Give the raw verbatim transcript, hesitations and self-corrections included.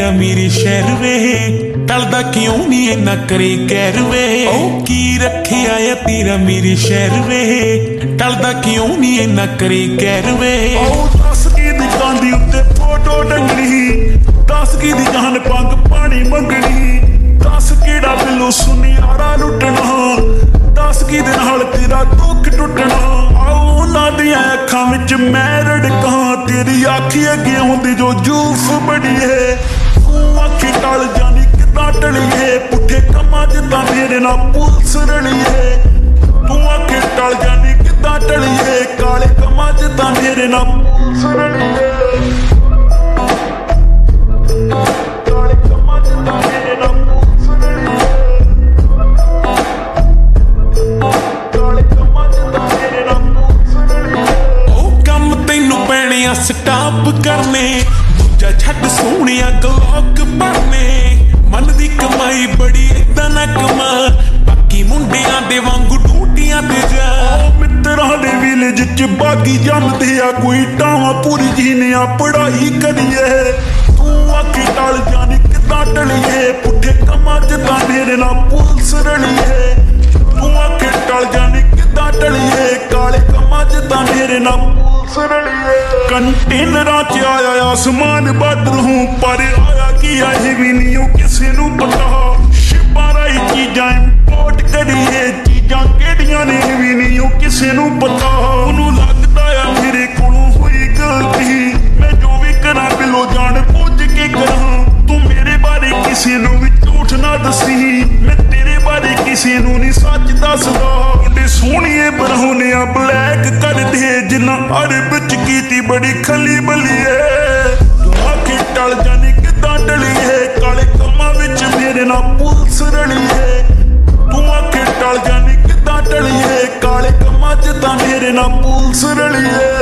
तेरा मेरे शहर वे टलदा क्यों नहीं इन्ना करे कहर वे ओ की रखे आया तेरा मेरे शहर वे टलदा क्यों नहीं इन्ना करे कहर वे ओ दस की दुकान दी उत्ते फोटो टंगनी दस की दी जान पंग पानी मंगनी दस केड़ा बिल्लू सुनियारा लुटना दस की दे नाल तेरा दुख टुटना आओ उन्हां दियां अखां विच मैं रड़कां तेरी आखी अगे आउंदी जो जूफ बड़ी है तू आखी टल जानी किदां टलिए पुठे कमां जिद्दां मेरे नाल पुलिस रलिए तू आखी टल जानी किदां टलिए काले कमां जिद्दां मेरे नाल पुलिस रलिए काले कमां जिद्दां मेरे नाल स्टाप करने दूजा छड़ सोहणिया गलॉक भरने मन दी कमाई बड़ी इदां ना कमा बाकी मुंडियां दे वांगू डूटियां ते जा मित्तरां दे विलेज च बागी जमदे आ कोई टावां पूरी जीने पढ़ाई करिए तू आखी टल जानी किदां टलिए पुठे कमां जिद्दां मेरे नाल पुलिस रलिए तू आखी टल जानी किदां टलिए काले कमां जिद्दां मेरे नाल पुलिस रलिए कंटेनरां च आया आसमान बादल हूं पर आया कि अजे भी नहीं हो किसी नूं पता शिपां राही चीजां इंपोर्ट करिए चीजां केड़ियां ने भी नहीं हो किसी नूं पता ओनू लगदा आ मेरे कोलों होई गलती मैं जो भी करा बिलो जान बुझ के करा तू मेरे बारे किसी नूं भी झूठ ना दसी मैं तेरे बारे किसी नूं नहीं सच दसदा मुंडे सोहणिए बरहोने आ ब्लैक कर दे जिन्ना अरब च कीती बड़ी खली बली है तू आखी टल जानी किदां टलिए काले कमां विच मेरे नाल पुलिस रलिए तू आखी टल जानी किदां टलिए काले कमां जिद्दां मेरे नाल पुलिस रलिए।